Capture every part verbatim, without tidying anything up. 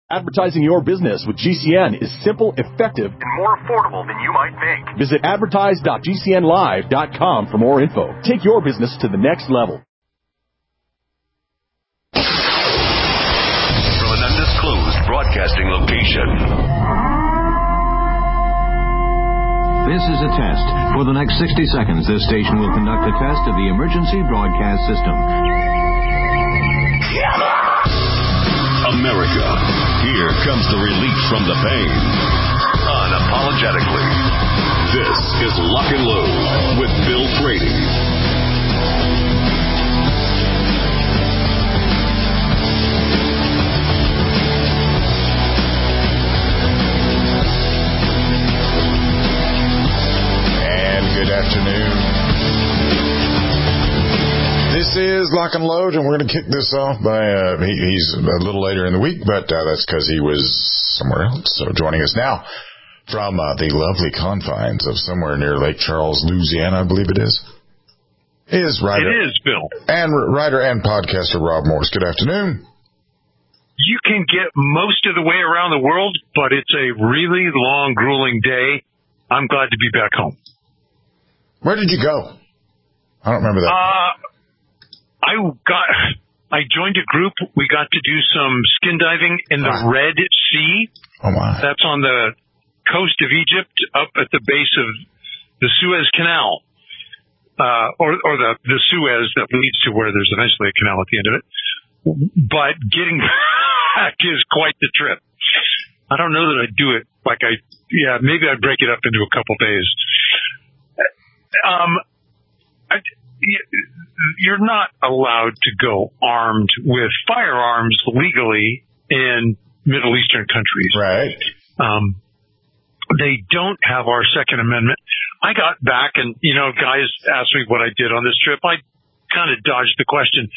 Advertising your business with G C N is simple, effective, and more affordable than you might think. Visit advertise dot g c n live dot com for more info. Take your business to the next level. From an undisclosed broadcasting location. This is a test. For the next sixty seconds, this station will conduct a test of the emergency broadcast system. America, here comes the relief from the pain. Unapologetically. This is Lock and Load with Bill Frady. And good afternoon. This is Lock and Load, and we're going to kick this off by, uh, he, he's a little later in the week, but uh, that's because he was somewhere else. So joining us now from uh, the lovely confines of somewhere near Lake Charles, Louisiana, I believe it is, is writer. It is, Bill. And writer and podcaster Rob Morse. Good afternoon. You can get most of the way around the world, but it's a really long, grueling day. I'm glad to be back home. Where did you go? I don't remember that. Uh, I got, I joined a group. We got to do some skin diving in the wow. Red Sea. Oh my. That's on the coast of Egypt up at the base of the Suez Canal. Uh, or, or the, the Suez that leads to where there's eventually a canal at the end of it. But getting back is quite the trip. I don't know that I'd do it like I, yeah, maybe I'd break it up into a couple days. Um, I, You're not allowed to go armed with firearms legally in Middle Eastern countries. Right. Um, they don't have our Second Amendment. I got back and, you know, guys asked me what I did on this trip. I kind of dodged the question.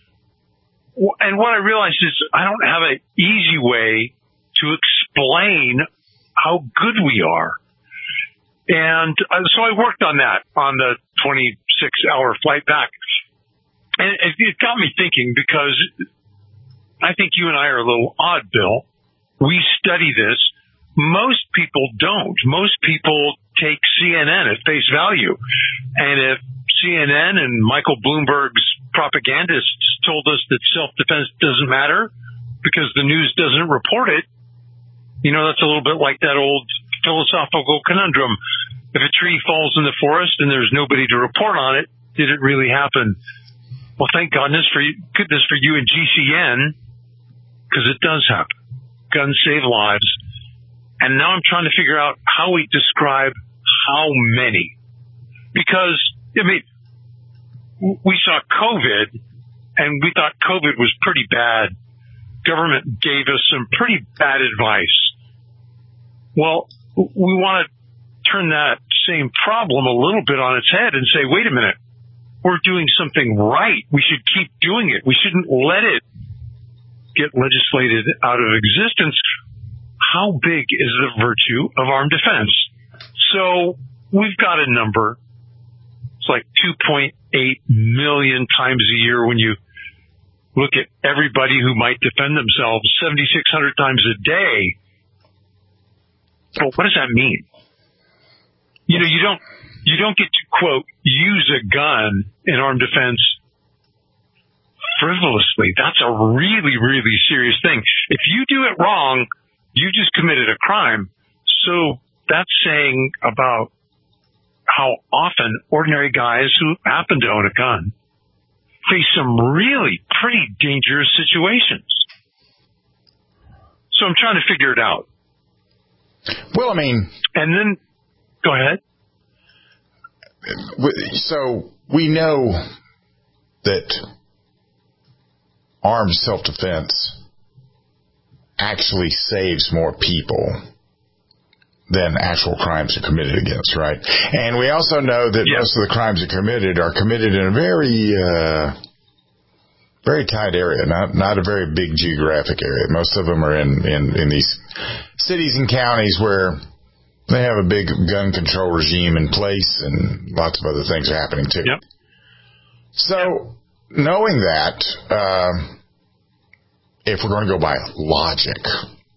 And what I realized is I don't have an easy way to explain how good we are. And so I worked on that on the twenty-six hour flight back. And it got me thinking because I think you and I are a little odd, Bill. We study this. Most people don't. Most people take C N N at face value. And if C N N and Michael Bloomberg's propagandists told us that self-defense doesn't matter because the news doesn't report it, you know, that's a little bit like that old philosophical conundrum. If a tree falls in the forest and there's nobody to report on it, did it really happen? Well, thank goodness for you, goodness for you and G C N, because it does happen. Guns save lives. And now I'm trying to figure out how we describe how many. Because, I mean, we saw COVID, and we thought COVID was pretty bad. Government gave us some pretty bad advice. Well, we want to turn that same problem a little bit on its head and say, wait a minute, we're doing something right. We should keep doing it. We shouldn't let it get legislated out of existence. How big is the virtue of armed defense? So we've got a number. It's like two point eight million times a year when you look at everybody who might defend themselves, seventy-six hundred times a day. So what does that mean? You know, you don't, you don't get to, quote, use a gun in armed defense frivolously. That's a really, really serious thing. If you do it wrong, you just committed a crime. So that's saying about how often ordinary guys who happen to own a gun face some really pretty dangerous situations. So I'm trying to figure it out. Well, I mean... And then... Go ahead. So we know that armed self-defense actually saves more people than actual crimes are committed against, right? And we also know that yeah. most of the crimes are committed are committed in a very, uh, very tight area, not not a very big geographic area. Most of them are in, in, in these cities and counties where they have a big gun control regime in place, and lots of other things are happening too. Yep. So, knowing that, uh, if we're going to go by logic,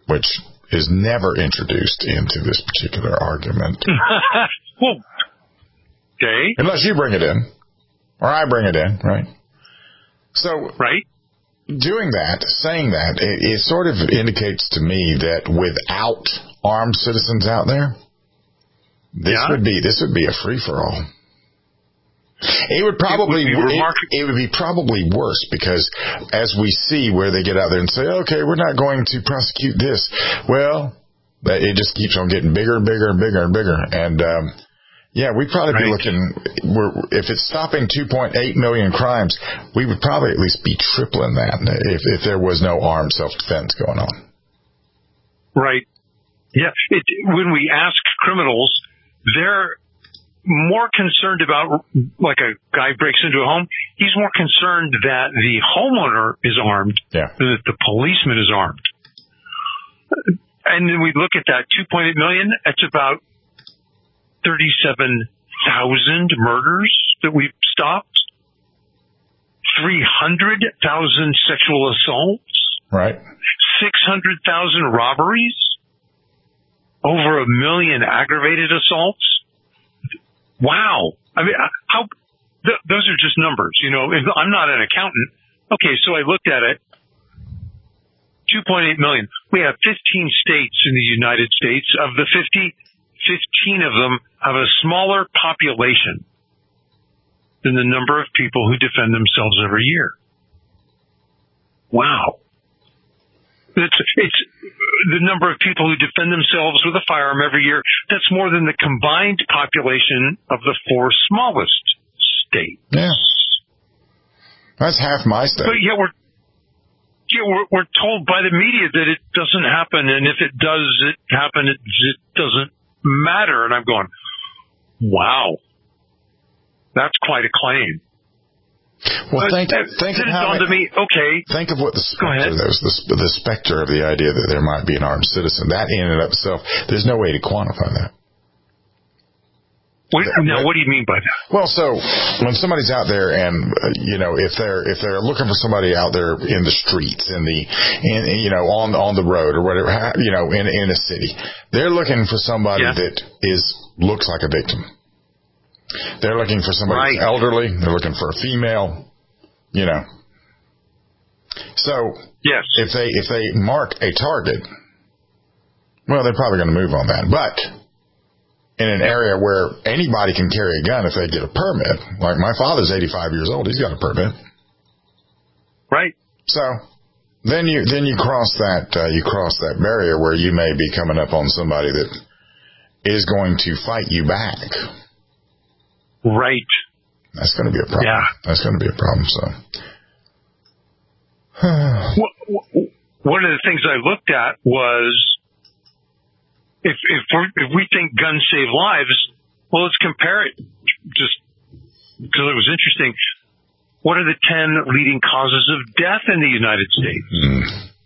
which is never introduced into this particular argument. Well, okay. Unless you bring it in, or I bring it in, right? So, right. Doing that, saying that, it, it sort of indicates to me that without armed citizens out there, this yeah. would be this would be a free for all. It would probably it would, be it, it would be probably worse because as we see where they get out there and say, okay, we're not going to prosecute this. Well, it just keeps on getting bigger and bigger and bigger and bigger. And um, yeah, we'd probably right. be looking. We're, if it's stopping two point eight million crimes, we would probably at least be tripling that if, if there was no armed self defense going on. Right. Yeah. It, when we ask criminals, they're more concerned about, like a guy breaks into a home, he's more concerned that the homeowner is armed yeah. than that the policeman is armed. And then we look at that two point eight million, that's about thirty-seven thousand murders that we've stopped, three hundred thousand sexual assaults, right? six hundred thousand robberies, over a million aggravated assaults. Wow. I mean, how, th- those are just numbers, you know, I'm not an accountant. Okay. So I looked at it, two point eight million. We have fifteen states in the United States. Of the fifty, fifteen of them have a smaller population than the number of people who defend themselves every year. Wow. It's, it's the number of people who defend themselves with a firearm every year. That's more than the combined population of the four smallest states. Yeah. That's half my state. But yeah, we're, yeah, we're, we're told by the media that it doesn't happen. And if it does it happen, it, it doesn't matter. And I'm going, wow, that's quite a claim. Well, think, uh, think of how it, me, okay. Think of what the specter, there's the, the specter of the idea that there might be an armed citizen. That in and of itself, there's no way to quantify that. What, now, what do you mean by that? Well, so when somebody's out there, and uh, you know, if they're if they're looking for somebody out there in the streets, in the, in you know, on on the road or whatever, you know, in in a city, they're looking for somebody yeah. that is looks like a victim. They're looking for somebody right. who's elderly. They're looking for a female, you know. So yes. if they if they mark a target, well, they're probably going to move on that. But in an area where anybody can carry a gun if they get a permit, like my father's eighty-five years old, he's got a permit. Right. So then you then you cross that uh, you cross that barrier where you may be coming up on somebody that is going to fight you back. Right. That's going to be a problem. Yeah. That's going to be a problem. So, one of the things I looked at was if if, we're, if we think guns save lives, well, let's compare it. Just because it was interesting. What are the ten leading causes of death in the United States? Mm.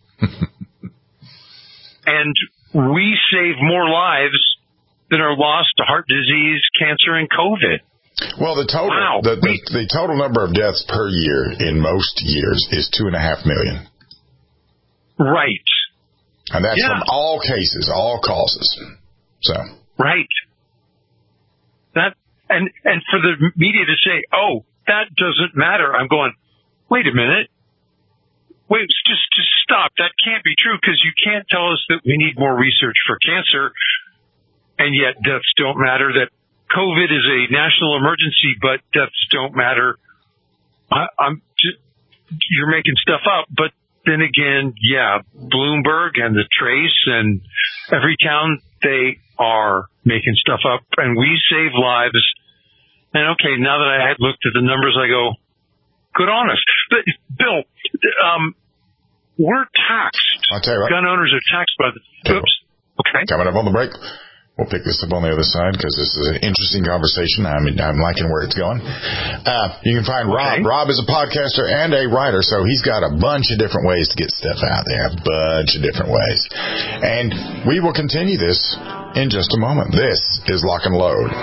And we save more lives than are lost to heart disease, cancer, and COVID. Well, the total wow. the, the, the total number of deaths per year in most years is two and a half million. Right. And that's yeah. from all cases, all causes. So right. That and and for the media to say, "Oh, that doesn't matter," I'm going, "Wait a minute. Wait, just just stop. That can't be true because you can't tell us that we need more research for cancer, and yet deaths don't matter. That COVID is a national emergency, but deaths don't matter." I, I'm just, you're making stuff up, but then again, yeah, Bloomberg and the Trace and every town, they are making stuff up, and we save lives. And okay, now that I had looked at the numbers, I go, good on us. But Bill, um, we're taxed. I'll tell you what. Gun owners are taxed by the. Oops. Okay. Coming up on the break. We'll pick this up on the other side because this is an interesting conversation. I'm, I'm liking where it's going. Uh, you can find Rob. Okay. Rob is a podcaster and a writer, so he's got a bunch of different ways to get stuff out there, a bunch of different ways. And we will continue this in just a moment. This is Lock and Load.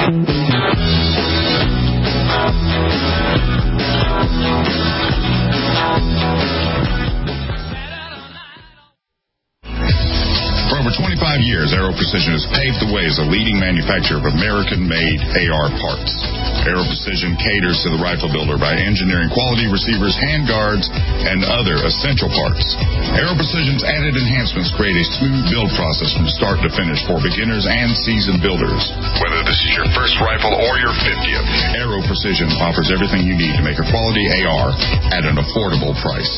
For over twenty-five years, Aero Precision has paved the way as a leading manufacturer of American-made A R parts. Aero Precision caters to the rifle builder by engineering quality receivers, handguards, and other essential parts. Aero Precision's added enhancements create a smooth build process from start to finish for beginners and seasoned builders. Whether this is your first rifle or your fiftieth, Aero Precision offers everything you need to make a quality A R at an affordable price.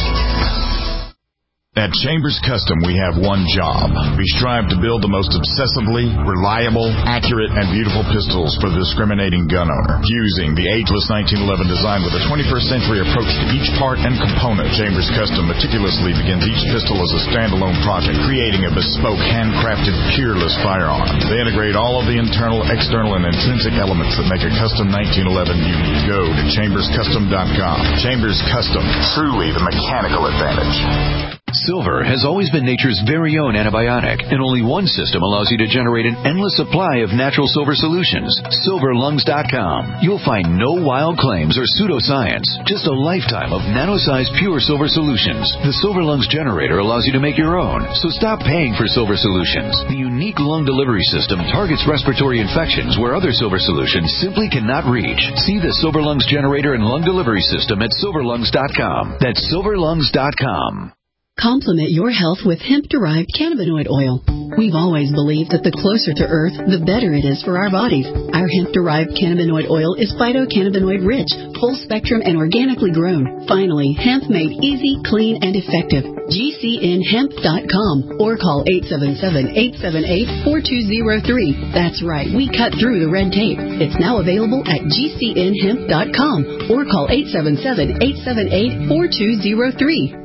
At Chambers Custom, we have one job. We strive to build the most obsessively reliable, accurate, and beautiful pistols for the discriminating gun owner. Fusing the ageless nineteen eleven design with a twenty-first century approach to each part and component, Chambers Custom meticulously begins each pistol as a standalone project, creating a bespoke, handcrafted, peerless firearm. They integrate all of the internal, external, and intrinsic elements that make a custom nineteen eleven unique. Go to chambers custom dot com. Chambers Custom, truly the mechanical advantage. Silver has always been nature's very own antibiotic, and only one system allows you to generate an endless supply of natural silver solutions. silver lungs dot com. You'll find no wild claims or pseudoscience, just a lifetime of nano-sized pure silver solutions. The Silver Lungs generator allows you to make your own, so stop paying for silver solutions. The unique lung delivery system targets respiratory infections where other silver solutions simply cannot reach. See the Silver Lungs generator and lung delivery system at silver lungs dot com. That's silver lungs dot com. Complement your health with hemp-derived cannabinoid oil. We've always believed that the closer to Earth, the better it is for our bodies. Our hemp-derived cannabinoid oil is phytocannabinoid-rich, full-spectrum, and organically grown. Finally, hemp made easy, clean, and effective. G C N hemp dot com or call eight seven seven, eight seven eight, four two zero three. That's right, we cut through the red tape. It's now available at G C N hemp dot com or call eight seven seven, eight seven eight, four two zero three.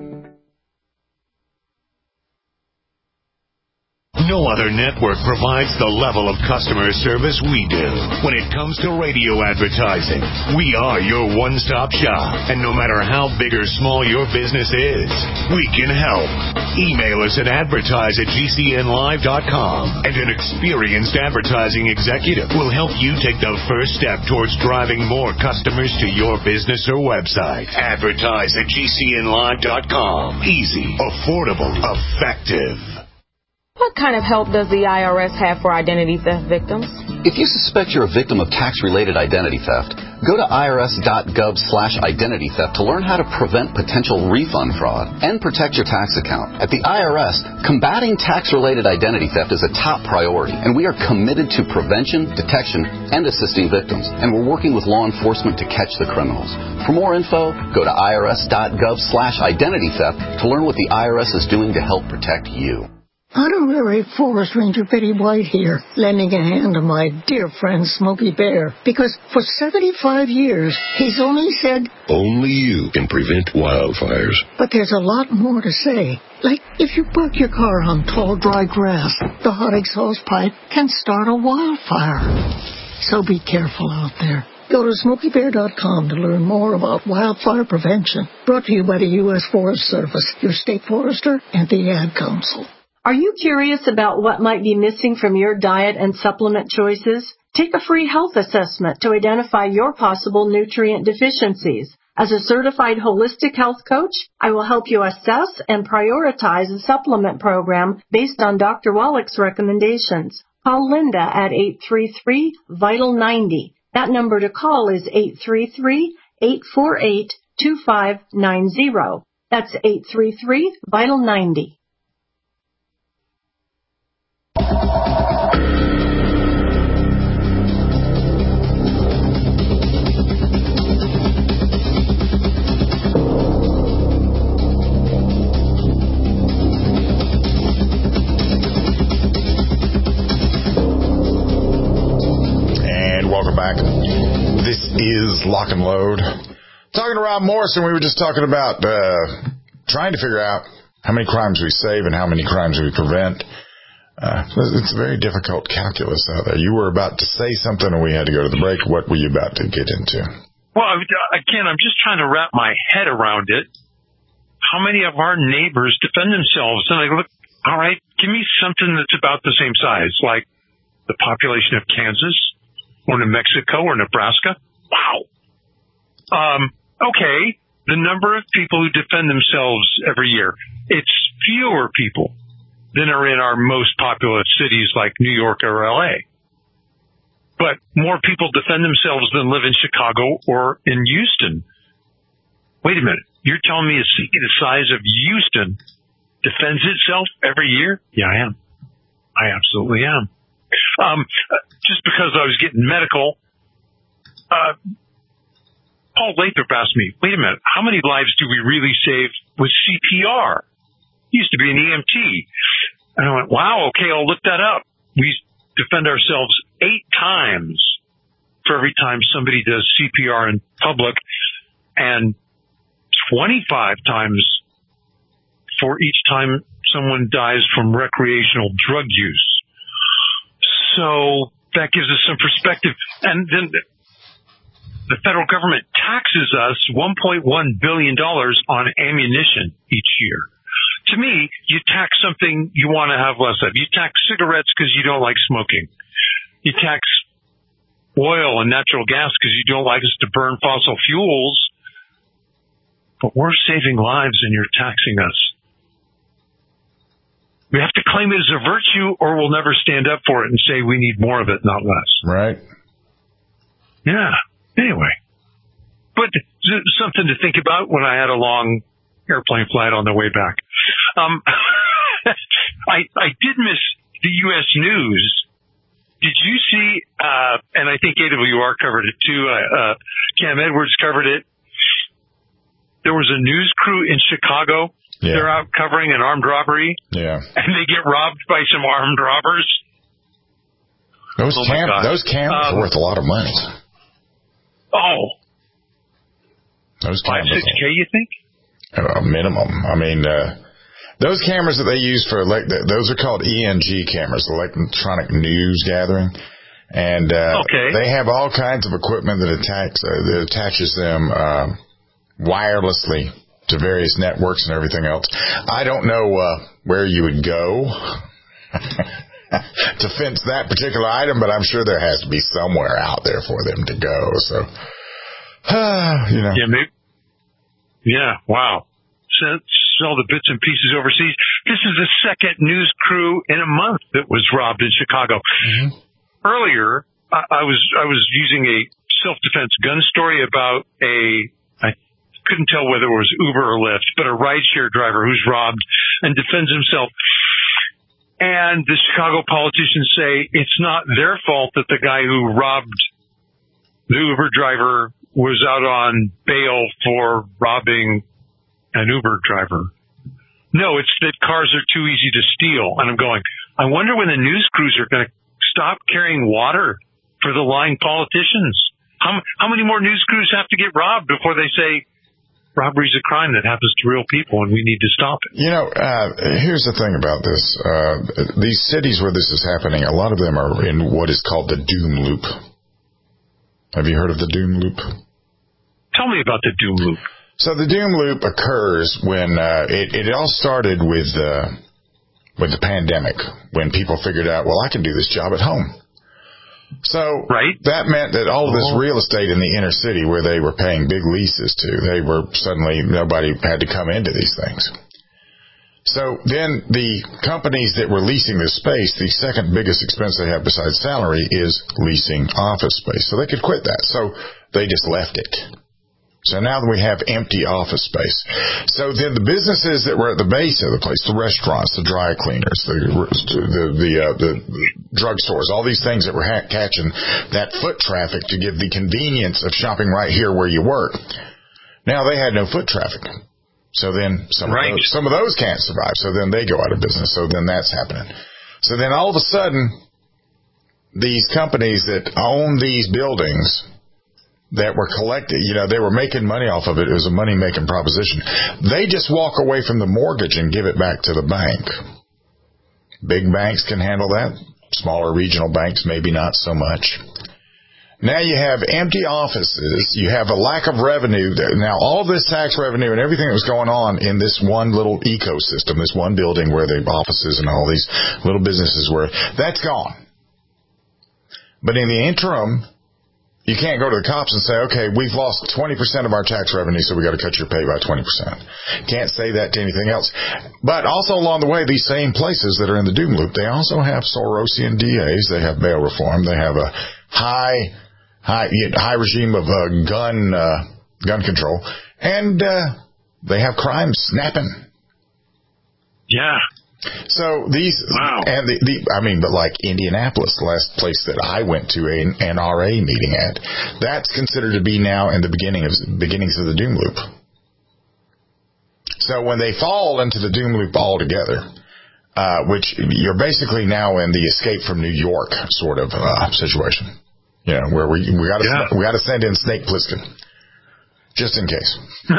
No other network provides the level of customer service we do. When it comes to radio advertising, we are your one-stop shop. And no matter how big or small your business is, we can help. Email us at advertise at G C N live dot com, and an experienced advertising executive will help you take the first step towards driving more customers to your business or website. Advertise at G C N live dot com. Easy, affordable, effective. What kind of help does the I R S have for identity theft victims? If you suspect you're a victim of tax-related identity theft, go to I R S dot gov slash identity theft to learn how to prevent potential refund fraud and protect your tax account. At the I R S, combating tax-related identity theft is a top priority, and we are committed to prevention, detection, and assisting victims. And we're working with law enforcement to catch the criminals. For more info, go to I R S dot gov slash identity theft to learn what the I R S is doing to help protect you. Honorary Forest Ranger Betty White here, lending a hand to my dear friend Smokey Bear, because for seventy-five years, he's only said, only you can prevent wildfires. But there's a lot more to say. Like, if you park your car on tall, dry grass, the hot exhaust pipe can start a wildfire. So be careful out there. Go to smokey bear dot com to learn more about wildfire prevention. Brought to you by the U S Forest Service, your state forester, and the Ad Council. Are you curious about what might be missing from your diet and supplement choices? Take a free health assessment to identify your possible nutrient deficiencies. As a certified holistic health coach, I will help you assess and prioritize a supplement program based on Doctor Wallach's recommendations. Call Linda at eight three three, vital ninety. That number to call is eight three three, eight four eight, two five nine zero. That's eight three three, vital ninety. Welcome back. This is Lock and Load. Talking to Rob Morrison, we were just talking about uh, trying to figure out how many crimes we save and how many crimes we prevent. Uh, it's a very difficult calculus out there. You were about to say something and we had to go to the break. What were you about to get into? Well, again, I'm just trying to wrap my head around it. How many of our neighbors defend themselves? And I look, all right, give me something that's about the same size, like the population of Kansas, or New Mexico or Nebraska. Wow. Um, okay, the number of people who defend themselves every year, it's fewer people than are in our most populous cities like New York or L A. But more people defend themselves than live in Chicago or in Houston. Wait a minute. You're telling me a city the size of Houston defends itself every year? Yeah, I am. I absolutely am. Um, just because I was getting medical, uh, Paul Lathrop asked me, wait a minute, how many lives do we really save with C P R? He used to be an E M T. And I went, wow, okay, I'll look that up. We defend ourselves eight times for every time somebody does C P R in public, and twenty-five times for each time someone dies from recreational drug use. So that gives us some perspective. And then the federal government taxes us one point one billion dollars on ammunition each year. To me, you tax something you want to have less of. You tax cigarettes because you don't like smoking. You tax oil and natural gas because you don't like us to burn fossil fuels. But we're saving lives and you're taxing us. We have to claim it as a virtue or we'll never stand up for it and say we need more of it, not less. Right. Yeah. Anyway. But something to think about when I had a long airplane flight on the way back. Um, I, I did miss the U S news. Did you see, uh, and I think A W R covered it too, uh, uh, Cam Edwards covered it. There was a news crew in Chicago. Yeah. They're out covering an armed robbery. Yeah. And they get robbed by some armed robbers. Those, oh cam- those cameras um, are worth a lot of money. Oh. Those cameras. Five, six K, you think? A minimum. I mean, uh, those cameras that they use for, elect- those are called E N G cameras, electronic news gathering. And, uh, okay. they have all kinds of equipment that attacks, uh, that attaches them, uh, wirelessly to various networks and everything else. I don't know, uh, where you would go to fence that particular item, but I'm sure there has to be somewhere out there for them to go. So, uh, you know. Yeah, maybe. Yeah, wow. Sell, sell the bits and pieces overseas. This is the second news crew in a month that was robbed in Chicago. Mm-hmm. Earlier, I, I was I was using a self-defense gun story about a, I couldn't tell whether it was Uber or Lyft, but a rideshare driver who's robbed and defends himself. And the Chicago politicians say it's not their fault that the guy who robbed the Uber driver was out on bail for robbing an Uber driver. No, it's that cars are too easy to steal. And I'm going, I wonder when the news crews are going to stop carrying water for the lying politicians. How, how many more news crews have to get robbed before they say robbery's a crime that happens to real people and we need to stop it? You know, uh, here's the thing about this. Uh, these cities where this is happening, a lot of them are in what is called the doom loop. Have you heard of the doom loop? Tell me about the doom loop. So the doom loop occurs when uh, it, it all started with uh, with the pandemic, when people figured out, well, I can do this job at home. So right. that meant that all of this real estate in the inner city where they were paying big leases to, they were suddenly, nobody had to come into these things. So then the companies that were leasing this space, the second biggest expense they have besides salary is leasing office space. So they could quit that. So they just left it. So now we have empty office space. So then the businesses that were at the base of the place, the restaurants, the dry cleaners, the the the, uh, the drugstores, all these things that were ha- catching that foot traffic to give the convenience of shopping right here where you work. Now they had no foot traffic. So then some right. of those, some of those can't survive. So then they go out of business. So then that's happening. So then all of a sudden, these companies that own these buildings that were collected, you know, they were making money off of it. It was a money-making proposition. They just walk away from the mortgage and give it back to the bank. Big banks can handle that. Smaller regional banks, maybe not so much. Now you have empty offices. You have a lack of revenue. Now all this tax revenue and everything that was going on in this one little ecosystem, this one building where the offices and all these little businesses were, that's gone. But in the interim, You can't go to the cops and say, okay, we've lost twenty percent of our tax revenue, so we got to cut your pay by twenty percent. Can't say that to anything else. But also along the way, these same places that are in the doom loop, they also have Sorosian D As. They have bail reform. They have a high, high, high regime of uh, gun, uh, gun control. And, uh, they have crime snapping. Yeah. So these, wow. and the, the, I mean, but like Indianapolis, the last place that I went to an N R A meeting at, that's considered to be now in the beginning of beginnings of the doom loop. So when they fall into the doom loop altogether, uh, which you're basically now in the escape from New York sort of uh, situation, you know, where we we got to yeah. we got to send in Snake Plissken just in case.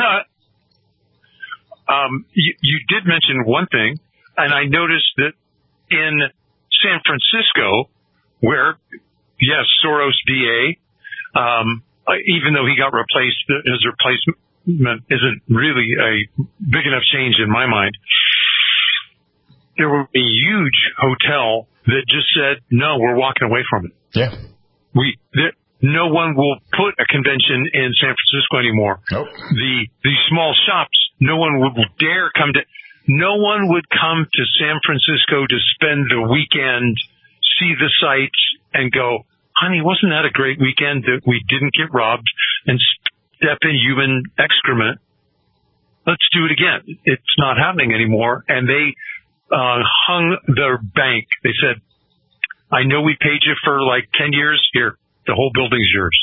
um, you, you did mention one thing. And I noticed that in San Francisco, where, yes, Soros D A, um, even though he got replaced, his replacement isn't really a big enough change in my mind. There was a huge hotel that just said, no, we're walking away from it. Yeah. We, there, no one will put a convention in San Francisco anymore. Nope. The, the small shops, no one will dare come to. No one would come to San Francisco to spend the weekend, see the sights, and go, honey, wasn't that a great weekend that we didn't get robbed and step in human excrement? Let's do it again. It's not happening anymore. And they uh, hung their bank. They said, I know we paid you for like ten years. Here, the whole building's yours.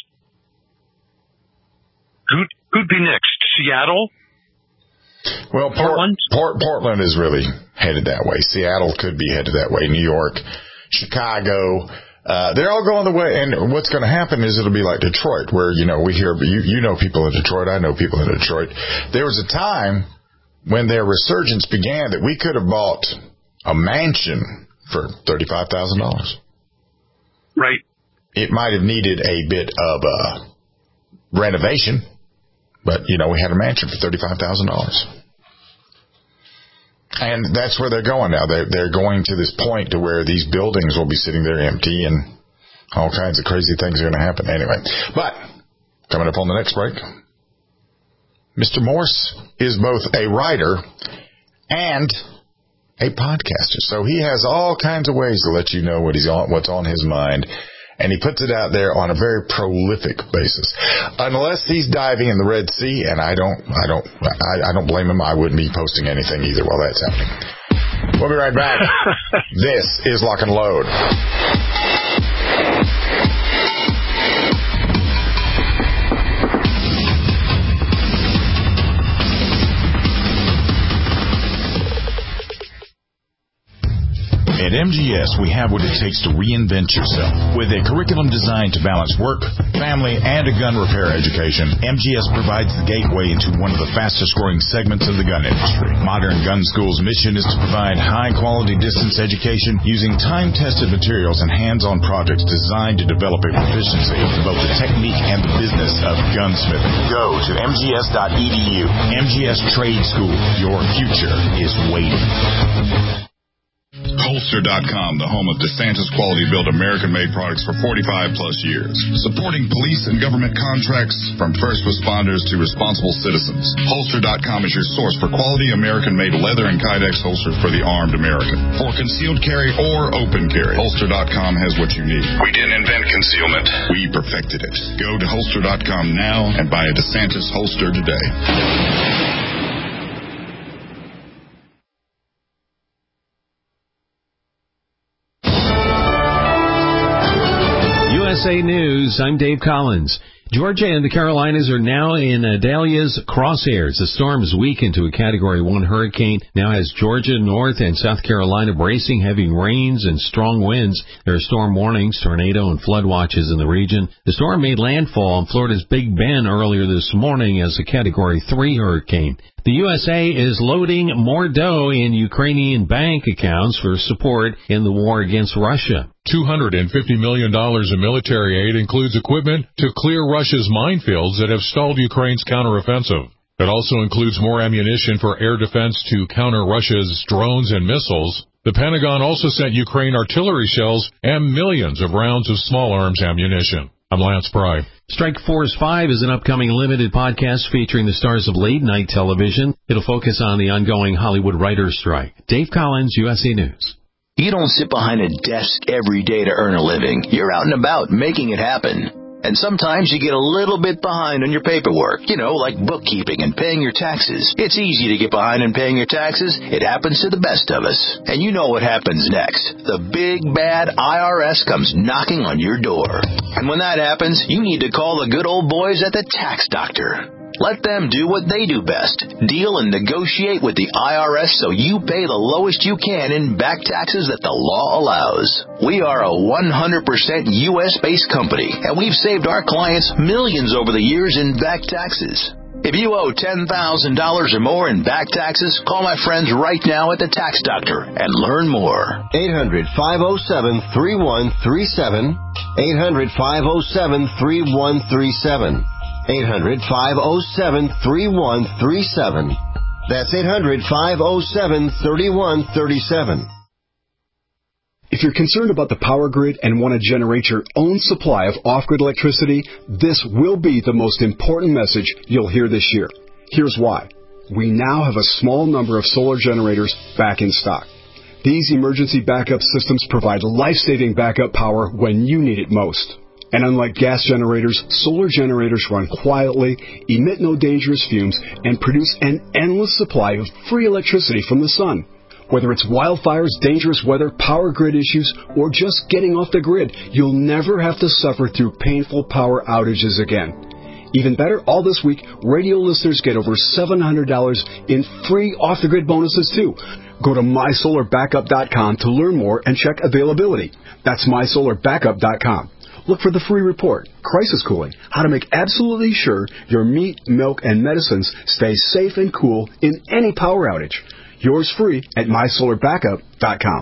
Who'd, who'd be next? Seattle? Well, Portland? Port, Portland is really headed that way. Seattle could be headed that way. New York, Chicago, uh, they're all going the way. And what's going to happen is it'll be like Detroit, where, you know, we hear, you, you know people in Detroit. I know people in Detroit. There was a time when their resurgence began that we could have bought a mansion for thirty-five thousand dollars. Right. It might have needed a bit of uh, renovation. But, you know, we had a mansion for thirty-five thousand dollars. And that's where they're going now. They're, they're going to this point to where these buildings will be sitting there empty and all kinds of crazy things are going to happen anyway. But, coming up on the next break, Mister Morse is both a writer and a podcaster. So he has all kinds of ways to let you know what he's on, what's on his mind. And he puts it out there on a very prolific basis. Unless he's diving in the Red Sea, and I don't, I don't, I, I don't blame him. I wouldn't be posting anything either while that's happening. We'll be right back. This is Lock and Load. At M G S, we have what it takes to reinvent yourself. With a curriculum designed to balance work, family, and a gun repair education, M G S provides the gateway into one of the fastest-growing segments of the gun industry. Modern Gun School's mission is to provide high-quality distance education using time-tested materials and hands-on projects designed to develop a proficiency in both the technique and the business of gunsmithing. Go to M G S dot E D U. M G S Trade School. Your future is waiting. Holster dot com, the home of DeSantis quality built American-made products for forty-five plus years. Supporting police and government contracts from first responders to responsible citizens. Holster dot com is your source for quality American-made leather and Kydex holsters for the armed American. For concealed carry or open carry, Holster dot com has what you need. We didn't invent concealment. We perfected it. Go to Holster dot com now and buy a DeSantis holster today. U S A News, I'm Dave Collins. Georgia and the Carolinas are now in Dahlia's crosshairs. The storm is weakened to a Category one hurricane. Now has Georgia, North, and South Carolina bracing heavy rains and strong winds. There are storm warnings, tornado, and flood watches in the region. The storm made landfall on Florida's Big Bend earlier this morning as a Category three hurricane. The U S A is loading more dough in Ukrainian bank accounts for support in the war against Russia. two hundred fifty million dollars in military aid includes equipment to clear Russia's minefields that have stalled Ukraine's counteroffensive. It also includes more ammunition for air defense to counter Russia's drones and missiles. The Pentagon also sent Ukraine artillery shells and millions of rounds of small arms ammunition. I'm Lance Pry. Strike Force five is an upcoming limited podcast featuring the stars of late-night television. It'll focus on the ongoing Hollywood writers' strike. Dave Collins, U S A News. You don't sit behind a desk every day to earn a living. You're out and about making it happen. And sometimes you get a little bit behind on your paperwork, you know, like bookkeeping and paying your taxes. It's easy to get behind in paying your taxes. It happens to the best of us. And you know what happens next. The big, bad I R S comes knocking on your door. And when that happens, you need to call the good old boys at the Tax Doctor. Let them do what they do best. Deal and negotiate with the I R S so you pay the lowest you can in back taxes that the law allows. We are a one hundred percent U S-based company, and we've saved our clients millions over the years in back taxes. If you owe ten thousand dollars or more in back taxes, call my friends right now at the Tax Doctor and learn more. eight hundred, five oh seven, three one three seven. eight hundred, five oh seven, three one three seven. eight hundred, five oh seven, three one three seven. That's eight hundred, five oh seven, three one three seven. If you're concerned about the power grid and want to generate your own supply of off-grid electricity, this will be the most important message you'll hear this year. Here's why. We now have a small number of solar generators back in stock. These emergency backup systems provide life-saving backup power when you need it most. And unlike gas generators, solar generators run quietly, emit no dangerous fumes, and produce an endless supply of free electricity from the sun. Whether it's wildfires, dangerous weather, power grid issues, or just getting off the grid, you'll never have to suffer through painful power outages again. Even better, all this week, radio listeners get over seven hundred dollars in free off-the-grid bonuses, too. Go to my solar backup dot com to learn more and check availability. That's my solar backup dot com. Look for the free report, Crisis Cooling, how to make absolutely sure your meat, milk, and medicines stay safe and cool in any power outage. Yours free at my solar backup dot com.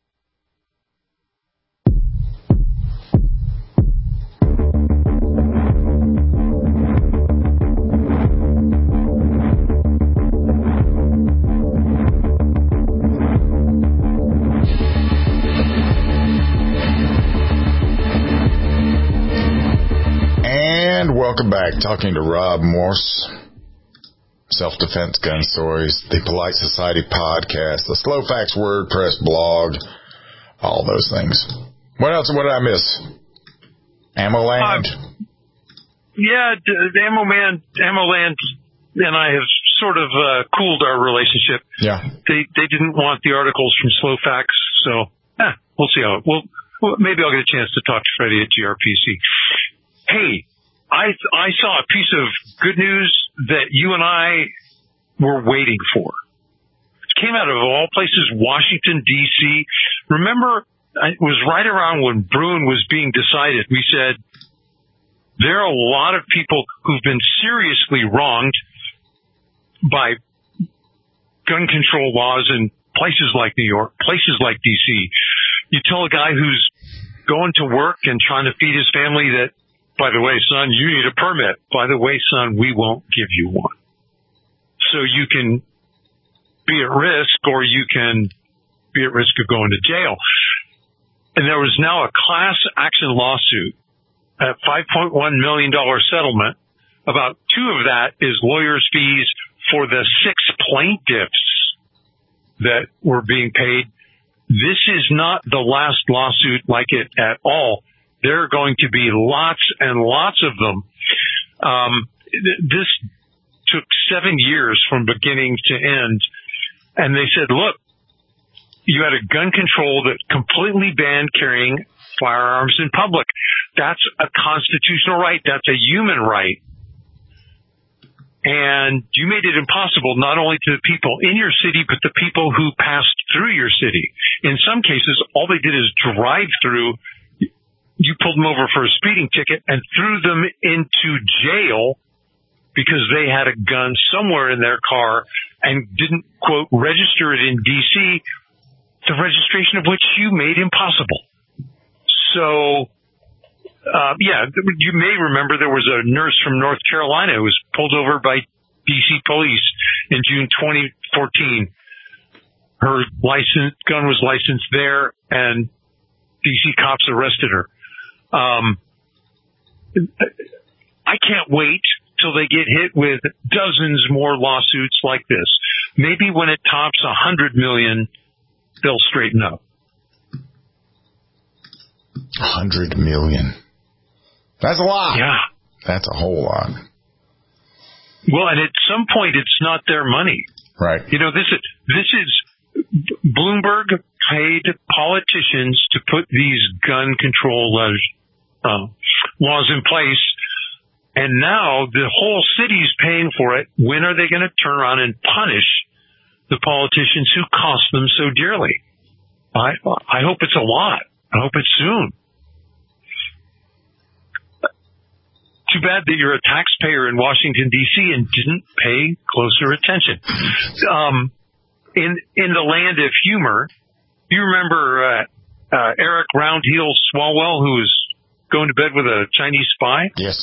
And welcome back. Talking to Rob Morse. Self-Defense Gun Stories, the Polite Society Podcast, the Slow Facts WordPress blog, all those things. What else? What did I miss? Ammo Land? Uh, yeah, the Ammo Man, Ammo Land and I have sort of uh, cooled our relationship. Yeah. They they didn't want the articles from Slow Facts, so eh, we'll see how it. Well, well, maybe I'll get a chance to talk to Freddie at G R P C. Hey, I I saw a piece of good news that you and I were waiting for. It came out of all places, Washington, D C Remember, it was right around when Bruin was being decided. We said there are a lot of people who've been seriously wronged by gun control laws in places like New York, places like D C You tell a guy who's going to work and trying to feed his family that, by the way, son, you need a permit. By the way, son, we won't give you one. So you can be at risk or you can be at risk of going to jail. And there was now a class action lawsuit, a five point one million dollars settlement. About two of that is lawyers' fees for the six plaintiffs that were being paid. This is not the last lawsuit like it at all. There are going to be lots and lots of them. Um, th- this took seven years from beginning to end. And they said, look, you had a gun control that completely banned carrying firearms in public. That's a constitutional right. That's a human right. And you made it impossible not only to the people in your city, but the people who passed through your city. In some cases, all they did is drive through. You pulled them over for a speeding ticket and threw them into jail because they had a gun somewhere in their car and didn't, quote, register it in D C, the registration of which you made impossible. So, uh, yeah, you may remember there was a nurse from North Carolina who was pulled over by D C police in June twenty fourteen. Her license, gun was licensed there, and D C cops arrested her. Um, I can't wait till they get hit with dozens more lawsuits like this. Maybe when it tops a hundred million, they'll straighten up. A hundred million. That's a lot. Yeah. That's a whole lot. Well, and at some point, it's not their money. Right. You know, this is, this is, Bloomberg paid politicians to put these gun control laws, uh, laws in place, and now the whole city's paying for it. When are they going to turn around and punish the politicians who cost them so dearly? I, I hope it's a lot. I hope it's soon. Too bad that you're a taxpayer in Washington, D C and didn't pay closer attention. Um, in in the land of humor, you remember uh, uh, Eric Roundheel Swalwell, who was going to bed with a Chinese spy? Yes.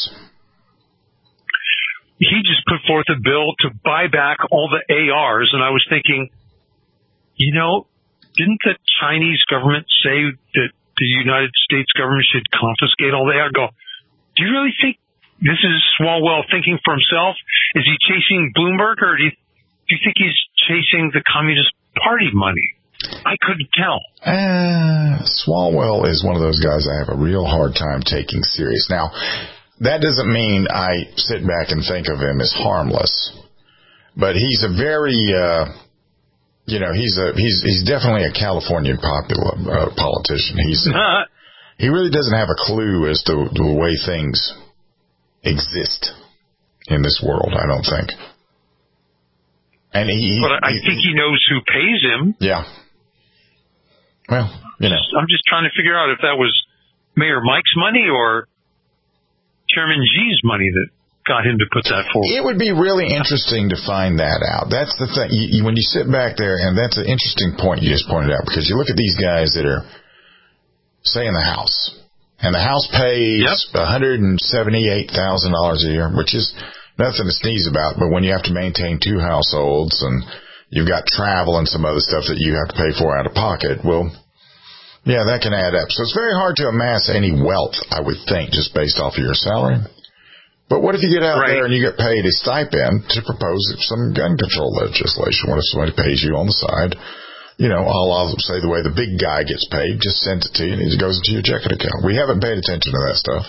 He just put forth a bill to buy back all the A Rs, and I was thinking, you know, didn't the Chinese government say that the United States government should confiscate all the A Rs? I go, do you really think this is Swalwell thinking for himself? Is he chasing Bloomberg, or do you, do you think he's chasing the Communist Party money? I couldn't tell. Uh, Swalwell is one of those guys I have a real hard time taking serious. Now, that doesn't mean I sit back and think of him as harmless, but he's a very, uh, you know, he's a he's he's definitely a Californian popular uh, politician. He's he really doesn't have a clue as to the way things exist in this world, I don't think. And he, but I he, think he knows who pays him. Yeah. Well, you know, I'm just trying to figure out if that was Mayor Mike's money or Chairman Xi's money that got him to put that forward. It would be really interesting to find that out. That's the thing. You, you, when you sit back there, and that's an interesting point you just pointed out, because you look at these guys that are, say, in the House, and the House pays yep. one hundred seventy-eight thousand dollars a year, which is nothing to sneeze about, but when you have to maintain two households and you've got travel and some other stuff that you have to pay for out of pocket, well, yeah, that can add up. So it's very hard to amass any wealth, I would think, just based off of your salary. But what if you get out right. there and you get paid a stipend to propose some gun control legislation? What if somebody pays you on the side? You know, I'll, I'll say the way the big guy gets paid, just send it to you and it goes into your checking account. We haven't paid attention to that stuff.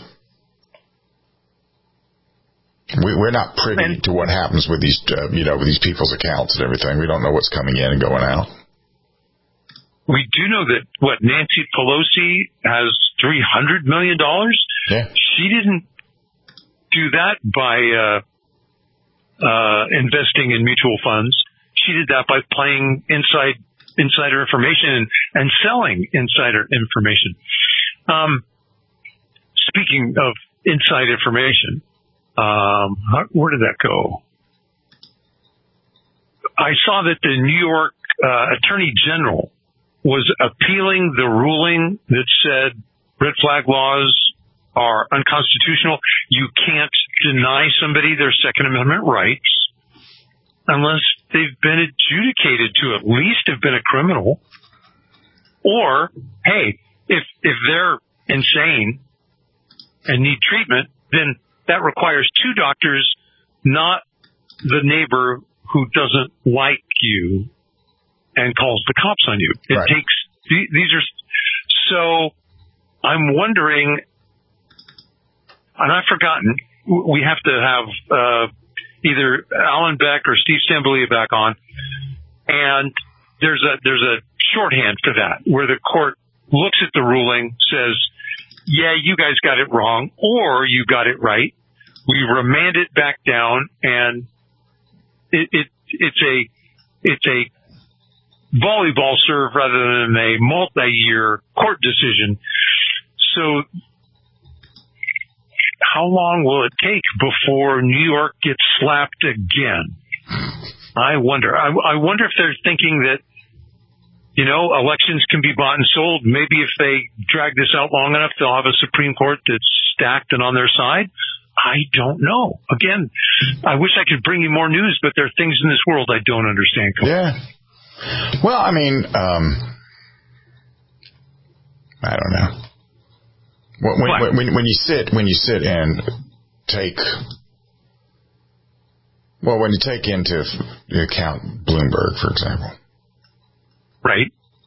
We, we're not privy and, to what happens with these, uh, you know, with these people's accounts and everything. We don't know what's coming in and going out. We do know that, what, Nancy Pelosi has three hundred million dollars? Yeah. She didn't do that by uh, uh, investing in mutual funds. She did that by playing inside insider information and, and selling insider information. Um, speaking of inside information, um, how, where did that go? I saw that the New York uh, Attorney General was appealing the ruling that said red flag laws are unconstitutional. You can't deny somebody their Second Amendment rights unless they've been adjudicated to at least have been a criminal. Or, hey, if if they're insane and need treatment, then that requires two doctors, not the neighbor who doesn't like you and calls the cops on you. It right. takes, these are, so I'm wondering, and I've forgotten, we have to have uh, either Alan Beck or Steve Stambulia back on, and there's a there's a shorthand for that, where the court looks at the ruling, says, yeah, you guys got it wrong, or you got it right. We remand it back down, and it, it it's a it's a volleyball serve rather than a multi-year court decision. So how long will it take before New York gets slapped again? I wonder. I, I wonder if they're thinking that, you know, elections can be bought and sold. Maybe if they drag this out long enough, they'll have a Supreme Court that's stacked and on their side. I don't know. Again, I wish I could bring you more news, but there are things in this world I don't understand. Yeah. Well, I mean, um, I don't know. When, when, when, when you sit, when you sit and take, well, when you take into account Bloomberg, for example. Right.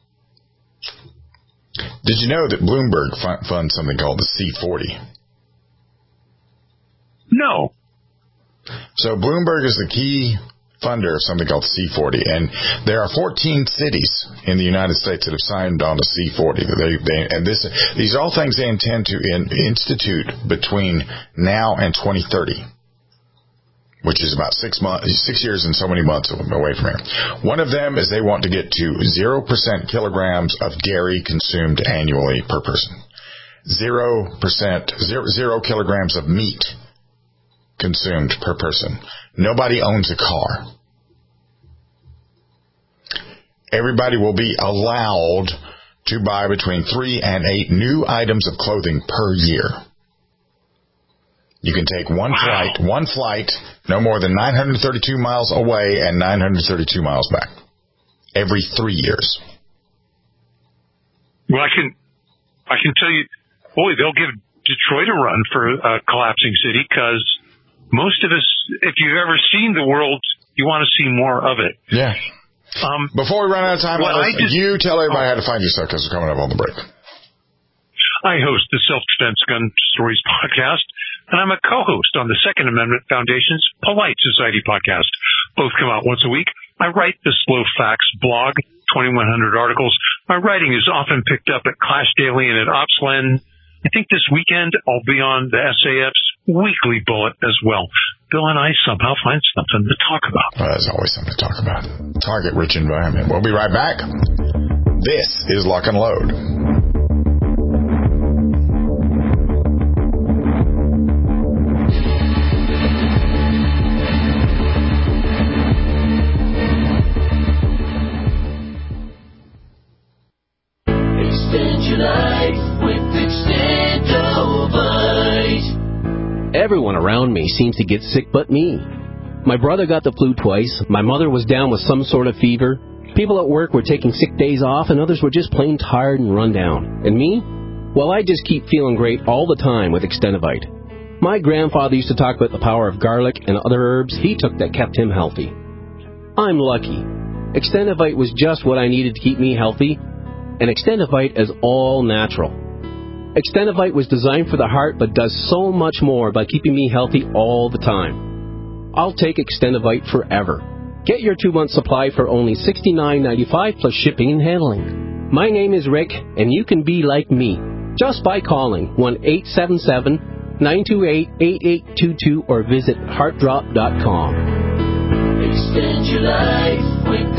Did you know that Bloomberg funds something called the C forty? No. So Bloomberg is the key funder of something called C forty, and there are fourteen cities in the United States that have signed on to C forty. They, they, and this, these are all things they intend to in, institute between now and twenty thirty, which is about six months, six years and so many months away from here. One of them is they want to get to zero percent kilograms of dairy consumed annually per person. Zero percent, zero, zero kilograms of meat consumed per person. Nobody owns a car. Everybody will be allowed to buy between three and eight new items of clothing per year. You can take one wow. flight, one flight, no more than nine hundred thirty-two miles away and nine hundred thirty-two miles back. Every three years. Well, I can, I can tell you, boy, they'll give Detroit a run for a collapsing city, because most of us, if you've ever seen the world, you want to see more of it. Yeah. Um, Before we run out of time, well, just, you tell everybody oh, how to find you stuff, because we're coming up on the break. I host the Self-Defense Gun Stories podcast, and I'm a co-host on the Second Amendment Foundation's Polite Society podcast. Both come out once a week. I write the Slow Facts blog, twenty-one hundred articles. My writing is often picked up at Clash Daily and at OpsLen. I think this weekend I'll be on the S A F's Weekly Bullet as well. Bill and I somehow find something to talk about. Well, there's always something to talk about. Target-rich environment. We'll be right back. This is Lock and Load. Extend your life with Extendovite. Everyone around me seems to get sick but me. My brother got the flu twice. My mother was down with some sort of fever. People at work were taking sick days off, and others were just plain tired and run down. And me? Well, I just keep feeling great all the time with Extendovite. My grandfather used to talk about the power of garlic and other herbs he took that kept him healthy. I'm lucky. Extendovite was just what I needed to keep me healthy, and Extendovite is all natural. Extendovite was designed for the heart, but does so much more by keeping me healthy all the time. I'll take Extendovite forever. Get your two-month supply for only sixty-nine ninety-five plus shipping and handling. My name is Rick, and you can be like me just by calling one eight seven seven, nine two eight, eight eight two two or visit heart drop dot com. Extend your life with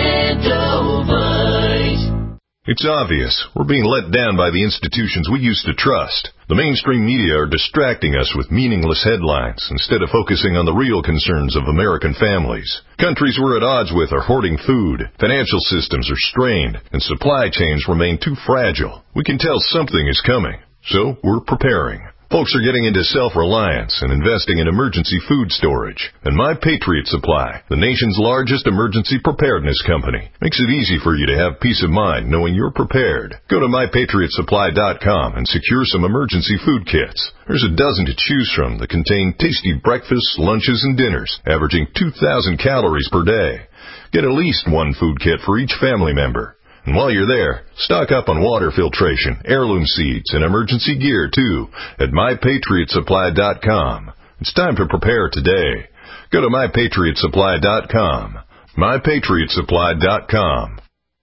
Extendovite. It's obvious. We're being let down by the institutions we used to trust. The mainstream media are distracting us with meaningless headlines instead of focusing on the real concerns of American families. Countries we're at odds with are hoarding food, financial systems are strained, and supply chains remain too fragile. We can tell something is coming, so we're preparing. Folks are getting into self-reliance and investing in emergency food storage. And My Patriot Supply, the nation's largest emergency preparedness company, makes it easy for you to have peace of mind knowing you're prepared. Go to my patriot supply dot com and secure some emergency food kits. There's a dozen to choose from that contain tasty breakfasts, lunches, and dinners, averaging two thousand calories per day. Get at least one food kit for each family member. And while you're there, stock up on water filtration, heirloom seeds, and emergency gear, too, at my patriot supply dot com. It's time to prepare today. Go to my patriot supply dot com. my patriot supply dot com.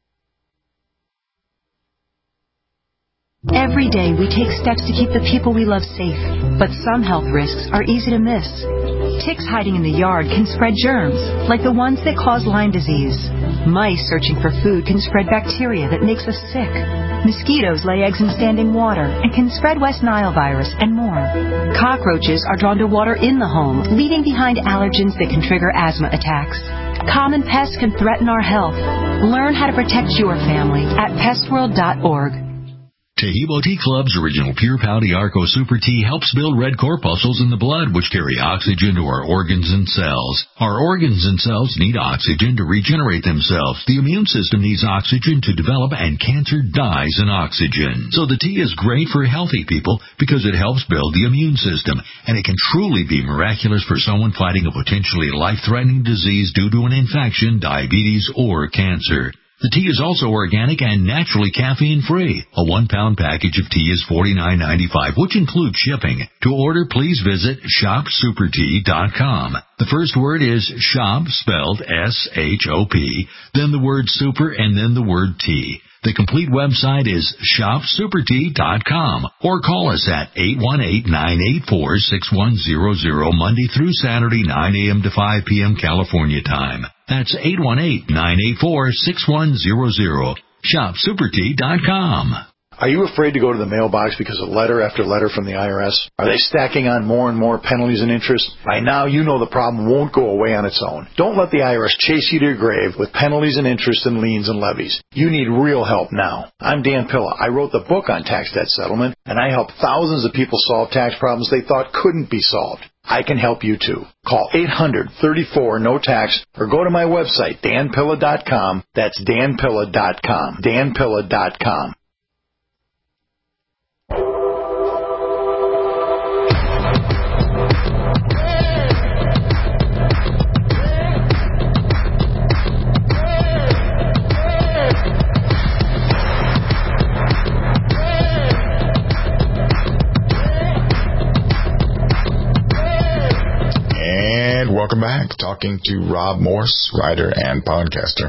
Every day we take steps to keep the people we love safe, but some health risks are easy to miss. Ticks hiding in the yard can spread germs, like the ones that cause Lyme disease. Mice searching for food can spread bacteria that makes us sick. Mosquitoes lay eggs in standing water and can spread West Nile virus and more. Cockroaches are drawn to water in the home, leaving behind allergens that can trigger asthma attacks. Common pests can threaten our health. Learn how to protect your family at pest world dot org. Tahibo Tea Club's original Pure Pau Arco Super Tea helps build red corpuscles in the blood, which carry oxygen to our organs and cells. Our organs and cells need oxygen to regenerate themselves. The immune system needs oxygen to develop, and cancer dies in oxygen. So the tea is great for healthy people because it helps build the immune system, and it can truly be miraculous for someone fighting a potentially life-threatening disease due to an infection, diabetes, or cancer. The tea is also organic and naturally caffeine-free. A one-pound package of tea is forty-nine ninety-five, which includes shipping. To order, please visit shop super tea dot com. The first word is shop, spelled S H O P, then the word super, and then the word tea. The complete website is shop super tea dot com, or call us at eight one eight, nine eight four, six one zero zero Monday through Saturday, nine a.m. to five p.m. California time. That's eight one eight, nine eight four, six one zero zero. shop super tea dot com. Are you afraid to go to the mailbox because of letter after letter from the I R S? Are they stacking on more and more penalties and interest? By now, you know the problem won't go away on its own. Don't let the I R S chase you to your grave with penalties and interest and liens and levies. You need real help now. I'm Dan Pilla. I wrote the book on tax debt settlement, and I help thousands of people solve tax problems they thought couldn't be solved. I can help you too. Call eight hundred, thirty-four, no tax or go to my website, dan pilla dot com. That's dan pilla dot com. dan pilla dot com. Welcome back. Talking to Rob Morse, writer and podcaster.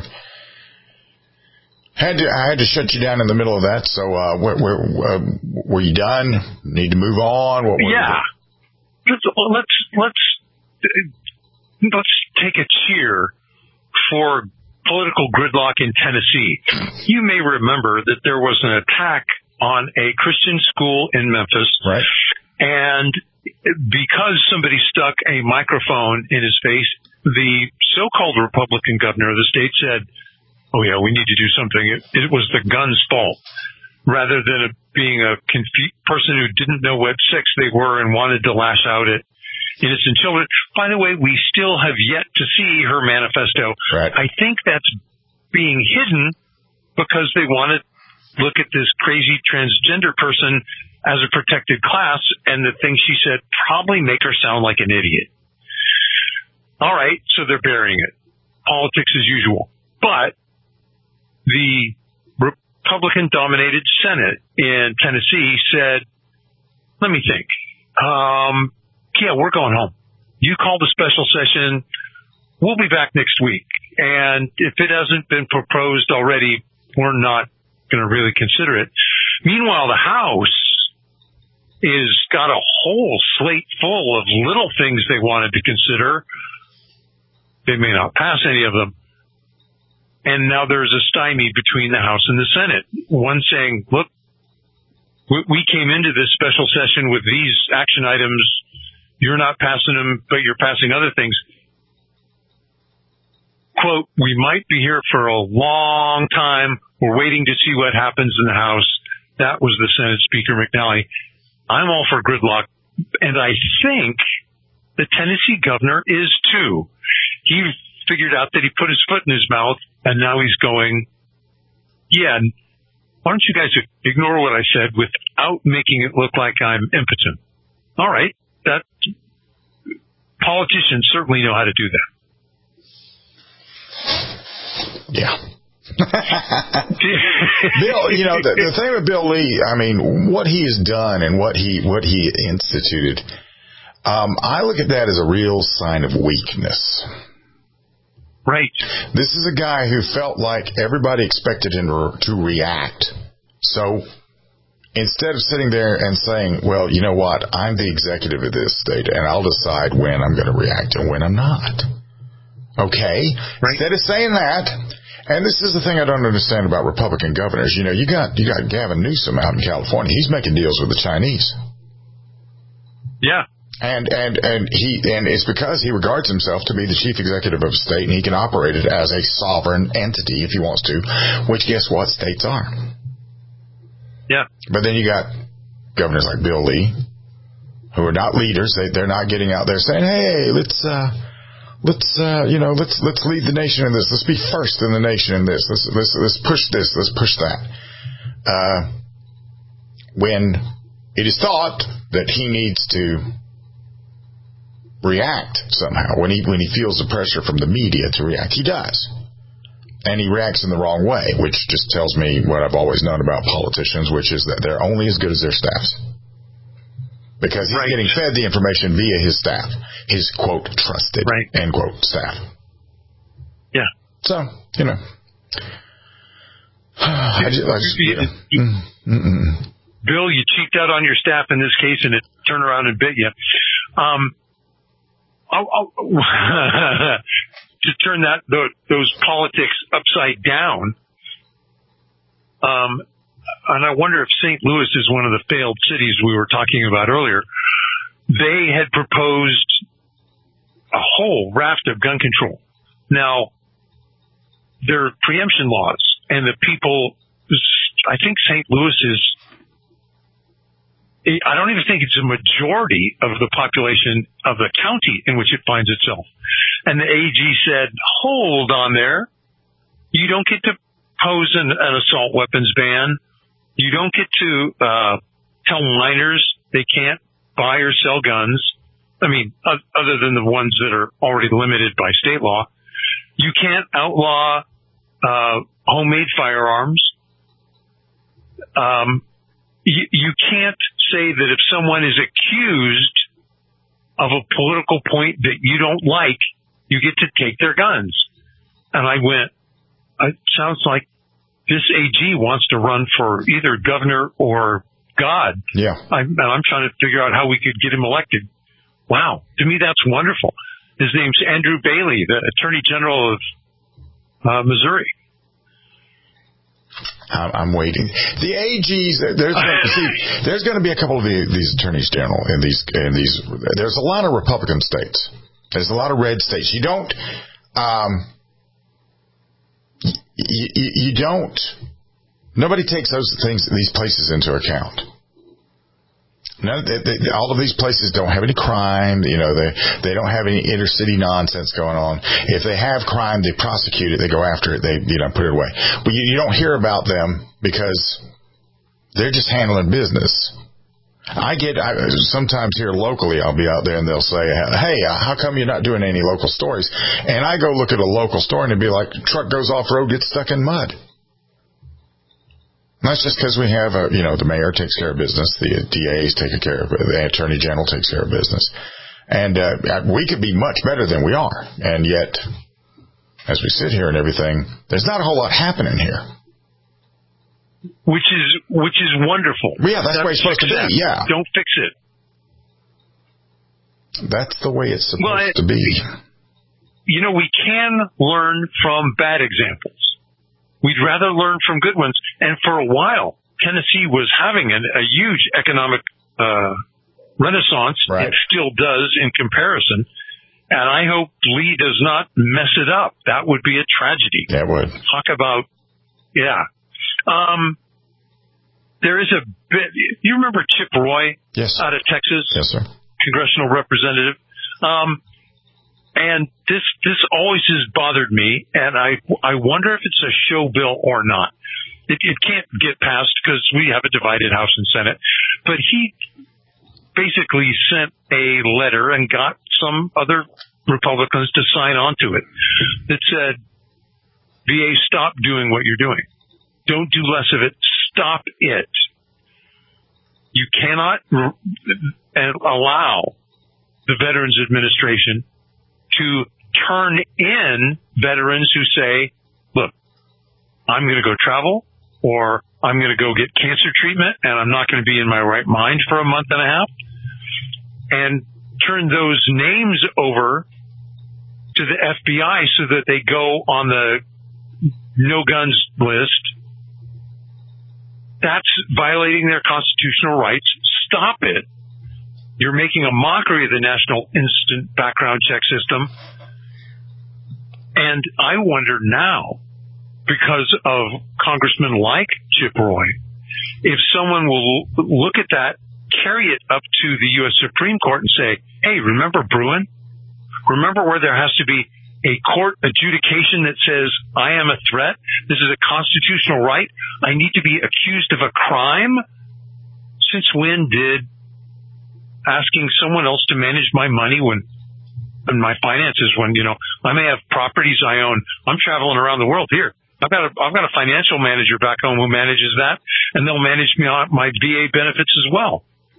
Had to, I had to shut you down in the middle of that. So, uh, where, where, uh, were you done? Need to move on? What, what yeah. Let's, let's, let's, let's take a cheer for political gridlock in Tennessee. You may remember that there was an attack on a Christian school in Memphis. Right. And because somebody stuck a microphone in his face, the so-called Republican governor of the state said, oh, yeah, we need to do something. It, it was the gun's fault, rather than it being a confu- person who didn't know what sex they were and wanted to lash out at innocent children. By the way, we still have yet to see her manifesto. Right. I think that's being hidden because they want to look at this crazy transgender person as a protected class, and the things she said probably make her sound like an idiot. All right, so they're burying it. Politics as usual. But the Republican-dominated Senate in Tennessee said, let me think. Um, yeah, we're going home. You called a special session. We'll be back next week. And if it hasn't been proposed already, we're not going to really consider it. Meanwhile, the House is got a whole slate full of little things they wanted to consider. They may not pass any of them. And now there's a stymie between the House and the Senate. One saying, look, we came into this special session with these action items. You're not passing them, but you're passing other things. Quote, we might be here for a long time. We're waiting to see what happens in the House. That was the Senate Speaker McNally. I'm all for gridlock, and I think the Tennessee governor is too. He figured out that he put his foot in his mouth, and now he's going, yeah, why don't you guys ignore what I said without making it look like I'm impotent? All right, that politicians certainly know how to do that. Yeah. Bill, you know, the, the thing with Bill Lee, I mean, what he has done and what he what he instituted, um, I look at that as a real sign of weakness. Right. This is a guy who felt like everybody expected him to, to react. So instead of sitting there and saying, well, you know what, I'm the executive of this state, and I'll decide when I'm going to react and when I'm not. Okay? Right. Instead of saying that, and this is the thing I don't understand about Republican governors. You know, you got you got Gavin Newsom out in California. He's making deals with the Chinese. Yeah. And and and he and it's because he regards himself to be the chief executive of a state, and he can operate it as a sovereign entity if he wants to, which guess what states are. Yeah. But then you got governors like Bill Lee, who are not leaders. They, they're not getting out there saying, hey, let's, uh, let's, uh, you know, let's, let's lead the nation in this. Let's be first in the nation in this. Let's, let's, let's push this. Let's push that. Uh, when it is thought that he needs to react somehow, when he, when he feels the pressure from the media to react, he does. And he reacts in the wrong way, which just tells me what I've always known about politicians, which is that they're only as good as their staffs. Because he's right. getting fed the information via his staff, his, quote, trusted, right. end quote, staff. Yeah. So, you know. I just, I just, you know. Mm-mm. Bill, you cheaped out on your staff in this case, and it turned around and bit you. Um, I'll, I'll to turn that the, those politics upside down, um, and I wonder if Saint Louis is one of the failed cities we were talking about earlier. They had proposed a whole raft of gun control. Now, there are preemption laws, and the people, I think Saint Louis is, I don't even think it's a majority of the population of the county in which it finds itself. And the A G said, hold on there. You don't get to pose an, an assault weapons ban. You don't get to uh, tell minors they can't buy or sell guns. I mean, other than the ones that are already limited by state law. You can't outlaw uh, homemade firearms. Um, you, you can't say that if someone is accused of a political point that you don't like, you get to take their guns. And I went, it sounds like this A G wants to run for either governor or God. Yeah. I'm, and I'm trying to figure out how we could get him elected. Wow. To me, that's wonderful. His name's Andrew Bailey, the Attorney General of uh, Missouri. I'm waiting. The A Gs, there's going to, see, there's going to be a couple of the, these attorneys general in these in these. There's a lot of Republican states. There's a lot of red states. You don't, um, you, you, you don't. Nobody takes those things, these places into account. No, they, they, all of these places don't have any crime. You know, they they don't have any inner city nonsense going on. If they have crime, they prosecute it. They go after it. They you know put it away. But you, you don't hear about them because they're just handling business. I get I, sometimes here locally, I'll be out there and they'll say, "Hey, how come you're not doing any local stories?" And I go look at a local story and it'd be like, truck goes off road, gets stuck in mud. That's just because we have, a, you know, the mayor takes care of business, the D As take care of it, the attorney general takes care of business. And uh, we could be much better than we are. And yet, as we sit here and everything, there's not a whole lot happening here. Which is which is wonderful. Yeah, that's, that's the way it's supposed to be, yeah. Don't fix it. That's the way it's supposed well, it, to be. You know, we can learn from bad examples. We'd rather learn from good ones. And for a while, Tennessee was having an, a huge economic uh, renaissance. Right. It still does in comparison. And I hope Lee does not mess it up. That would be a tragedy. That would. Talk about, yeah. Um, there is a bit, you remember Chip Roy? Yes. Out of Texas? Yes, sir. Congressional representative. Um, And this, this always has bothered me, and I, I wonder if it's a show bill or not. It, it can't get passed because we have a divided House and Senate. But he basically sent a letter and got some other Republicans to sign on to it that said, V A, stop doing what you're doing. Don't do less of it. Stop it. You cannot r- allow the Veterans Administration to turn in veterans who say, look, I'm going to go travel or I'm going to go get cancer treatment and I'm not going to be in my right mind for a month and a half, and turn those names over to the F B I so that they go on the no guns list. That's violating their constitutional rights. Stop it. You're making a mockery of the National Instant Background Check System. And I wonder now, because of congressmen like Chip Roy if someone will look at that, carry it up to the U S Supreme Court and say, hey, remember Bruin? Remember where there has to be a court adjudication that says, I am a threat? This is a constitutional right. I need to be accused of a crime? Since when did asking someone else to manage my money when, and my finances, when, you know, I may have properties I own. I'm traveling around the world here. I've got a, I've got a financial manager back home who manages that, and they'll manage me on my V A benefits as well.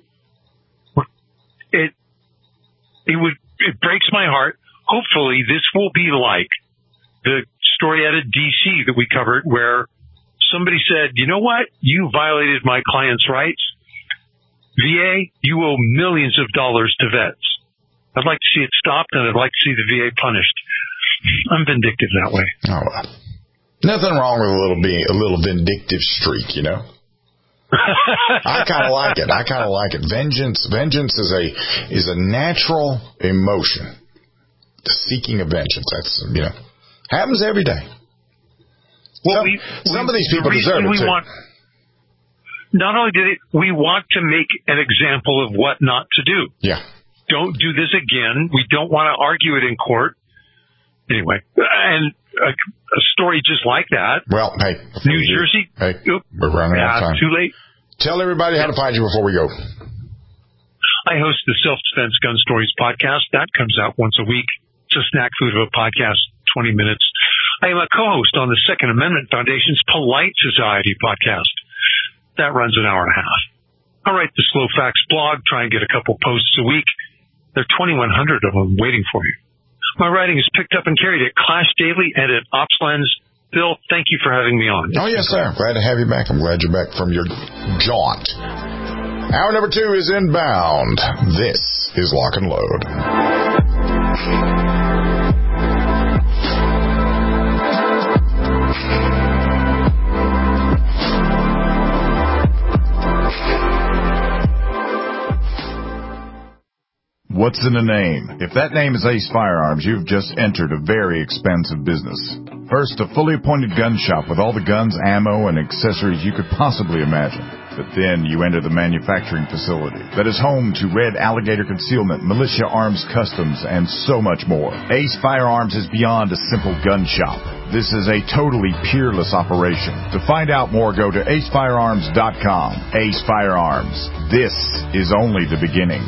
It, it would, it breaks my heart. Hopefully this will be like the story out of D C that we covered where somebody said, you know what? You violated my client's rights. V A, you owe millions of dollars to vets. I'd like to see it stopped, and I'd like to see the V A punished. I'm vindictive that way. Oh, well. Nothing wrong with a little being a little vindictive streak, you know. I kind of like it. I kind of like it. Vengeance, vengeance is a is a natural emotion. The seeking of vengeance. That's, you know, happens every day. Well, some, we, some we, of these people the deserve it we too. Want, not only did it, we want to make an example of what not to do. Yeah. Don't do this again. We don't want to argue it in court. Anyway, and a, a story just like that. Well, hey, New Jersey. Hey, oop, we're running out of time. Too late. Tell everybody how to find you before we go. I host the Self-Defense Gun Stories podcast. That comes out once a week. It's a snack food of a podcast, twenty minutes. I am a co-host on the Second Amendment Foundation's Polite Society podcast. That runs an hour and a half. I write the Slow Facts blog, try and get a couple posts a week. There are twenty-one hundred of them waiting for you. My writing is picked up and carried at Clash Daily and at OpsLens. Bill, thank you for having me on. Oh, yes, sir. Glad to have you back. I'm glad you're back from your jaunt. Hour number two is inbound. This is Lock and Load. What's in a name? If that name is Ace Firearms, you've just entered a very expensive business. First, a fully appointed gun shop with all the guns, ammo, and accessories you could possibly imagine. But then you enter the manufacturing facility that is home to Red Alligator Concealment, Militia Arms Customs, and so much more. Ace Firearms is beyond a simple gun shop. This is a totally peerless operation. To find out more, go to ace firearms dot com. Ace Firearms. This is only the beginning.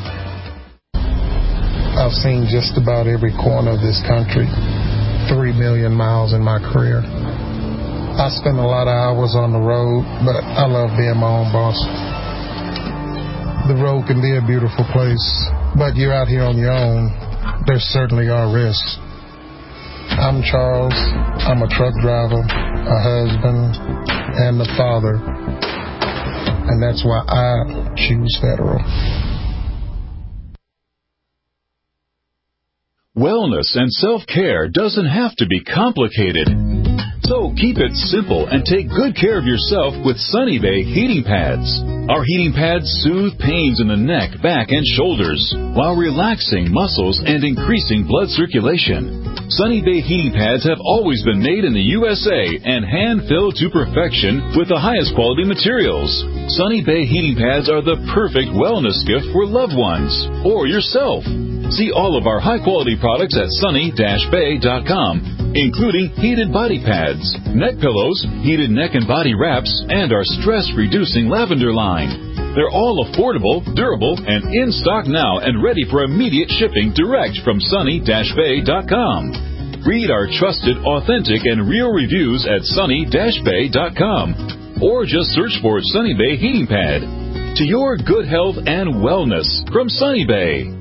I've seen just about every corner of this country, three million miles in my career. I spend a lot of hours on the road, but I love being my own boss. The road can be a beautiful place, but you're out here on your own. There certainly are risks. I'm Charles. I'm a truck driver, a husband, and a father, and that's why I choose Federal. Wellness and self-care doesn't have to be complicated. So keep it simple and take good care of yourself with Sunny Bay heating pads. Our heating pads soothe pains in the neck, back, and shoulders while relaxing muscles and increasing blood circulation. Sunny Bay heating pads have always been made in the U S A and hand-filled to perfection with the highest quality materials. Sunny Bay heating pads are the perfect wellness gift for loved ones or yourself. See all of our high-quality products at sunny dash bay dot com, including heated body pads, neck pillows, heated neck and body wraps, and our stress-reducing lavender line. They're all affordable, durable, and in stock now and ready for immediate shipping direct from sunny dash bay dot com. Read our trusted, authentic, and real reviews at sunny dash bay dot com, or just search for Sunny Bay Heating Pad. To your good health and wellness from Sunny Bay.